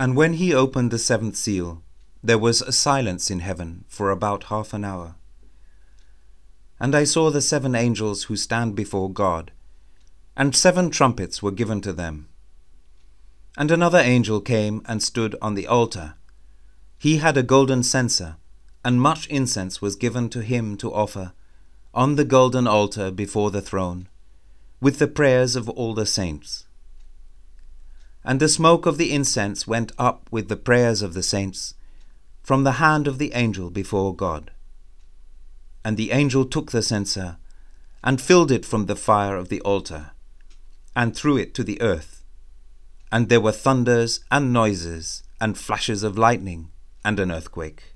And when he opened the seventh seal, there was a silence in heaven for about half an hour. And I saw the 7 angels who stand before God, and 7 trumpets were given to them. And another angel came and stood on the altar. He had a golden censer, and much incense was given to him to offer on the golden altar before the throne, with the prayers of all the saints. And the smoke of the incense went up with the prayers of the saints from the hand of the angel before God. And the angel took the censer, and filled it from the fire of the altar, and threw it to the earth. And there were thunders and noises, and flashes of lightning, and an earthquake.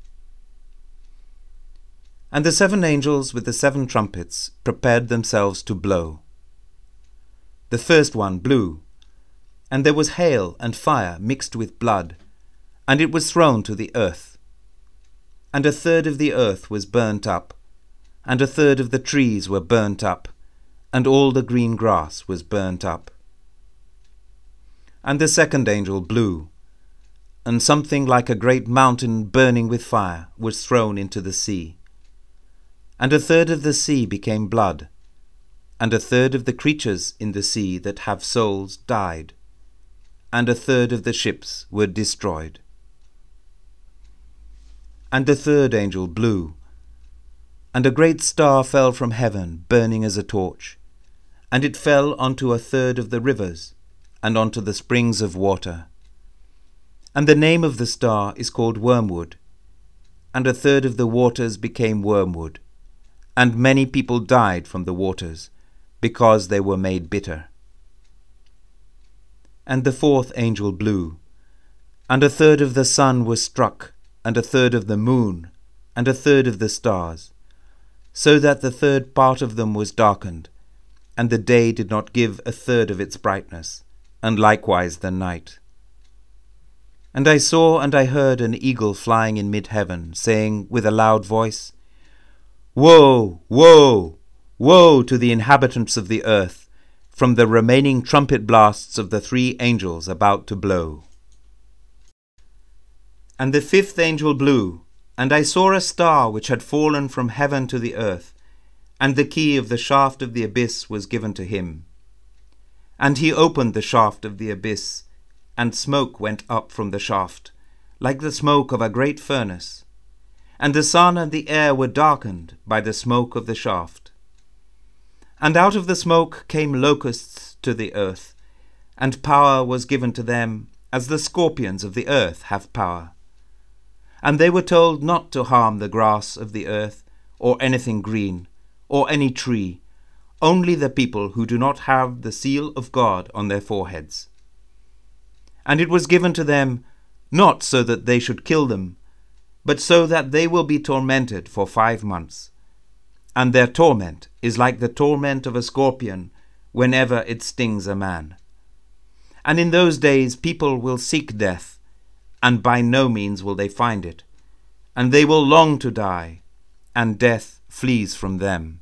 And the 7 angels with the 7 trumpets prepared themselves to blow. The first one blew, and there was hail and fire mixed with blood, and it was thrown to the earth. And a third of the earth was burnt up, and a third of the trees were burnt up, and all the green grass was burnt up. And the second angel blew, and something like a great mountain burning with fire was thrown into the sea. And a third of the sea became blood, and a third of the creatures in the sea that have souls died, and a third of the ships were destroyed. And the third angel blew, and a great star fell from heaven, burning as a torch, and it fell onto a third of the rivers, and onto the springs of water. And the name of the star is called Wormwood, and a third of the waters became wormwood, and many people died from the waters, because they were made bitter. And the fourth angel blew, and a third of the sun was struck, and a third of the moon, and a third of the stars, so that the third part of them was darkened, and the day did not give a third of its brightness, and likewise the night. And I saw and I heard an eagle flying in mid-heaven, saying with a loud voice, Woe, woe, woe to the inhabitants of the earth, from the remaining trumpet blasts of the 3 angels about to blow. And the 5th angel blew, and I saw a star which had fallen from heaven to the earth, and the key of the shaft of the abyss was given to him. And he opened the shaft of the abyss, and smoke went up from the shaft, like the smoke of a great furnace, and the sun and the air were darkened by the smoke of the shaft. And out of the smoke came locusts to the earth, and power was given to them, as the scorpions of the earth have power. And they were told not to harm the grass of the earth, or anything green, or any tree, only the people who do not have the seal of God on their foreheads. And it was given to them, not so that they should kill them, but so that they will be tormented for 5 months. And their torment is like the torment of a scorpion whenever it stings a man. And in those days people will seek death, and by no means will they find it, and they will long to die, and death flees from them.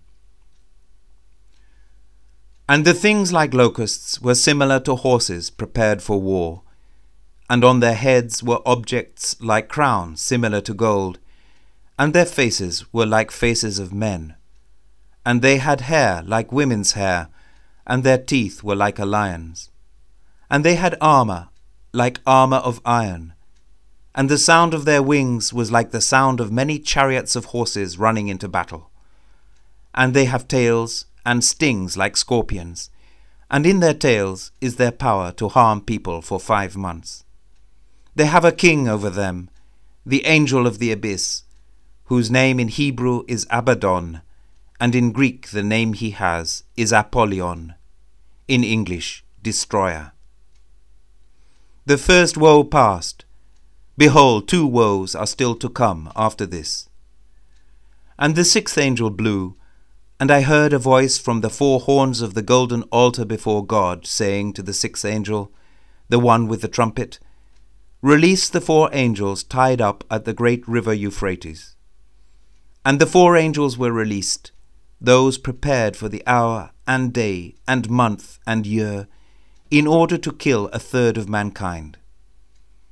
And the things like locusts were similar to horses prepared for war, and on their heads were objects like crowns similar to gold, and their faces were like faces of men. And they had hair like women's hair, and their teeth were like a lion's. And they had armor like armor of iron, and the sound of their wings was like the sound of many chariots of horses running into battle. And they have tails and stings like scorpions, and in their tails is their power to harm people for 5 months. They have a king over them, the angel of the abyss, whose name in Hebrew is Abaddon, and in Greek the name he has is Apollyon, in English, Destroyer. The first woe passed. Behold, 2 woes are still to come after this. And the 6th angel blew, and I heard a voice from the 4 horns of the golden altar before God, saying to the 6th angel, the one with the trumpet, Release the 4 angels tied up at the great river Euphrates. And the 4 angels were released, those prepared for the hour and day and month and year, in order to kill a third of mankind.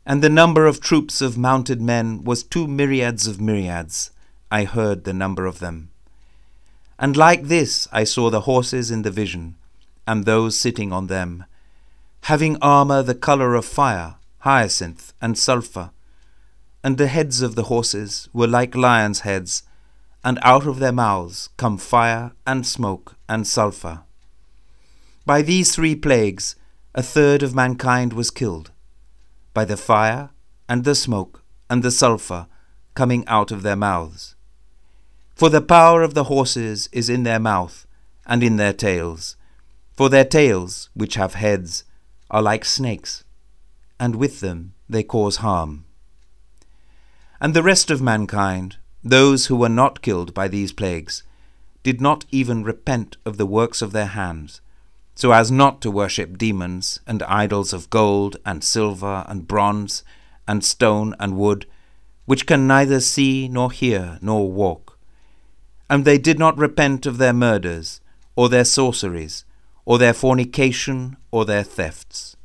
And the number of troops of mounted men was 2 myriads of myriads. I heard the number of them. And like this I saw the horses in the vision, and those sitting on them, having armour the colour of fire, hyacinth, and sulphur. And the heads of the horses were like lions' heads, and out of their mouths come fire and smoke and sulphur. By these 3 plagues 1/3 of mankind was killed, by the fire and the smoke and the sulphur coming out of their mouths. For the power of the horses is in their mouth and in their tails, for their tails, which have heads, are like snakes, and with them they cause harm. And the rest of mankind, those who were not killed by these plagues, did not even repent of the works of their hands, so as not to worship demons and idols of gold and silver and bronze and stone and wood, which can neither see nor hear nor walk. And they did not repent of their murders, or their sorceries, or their fornication, or their thefts.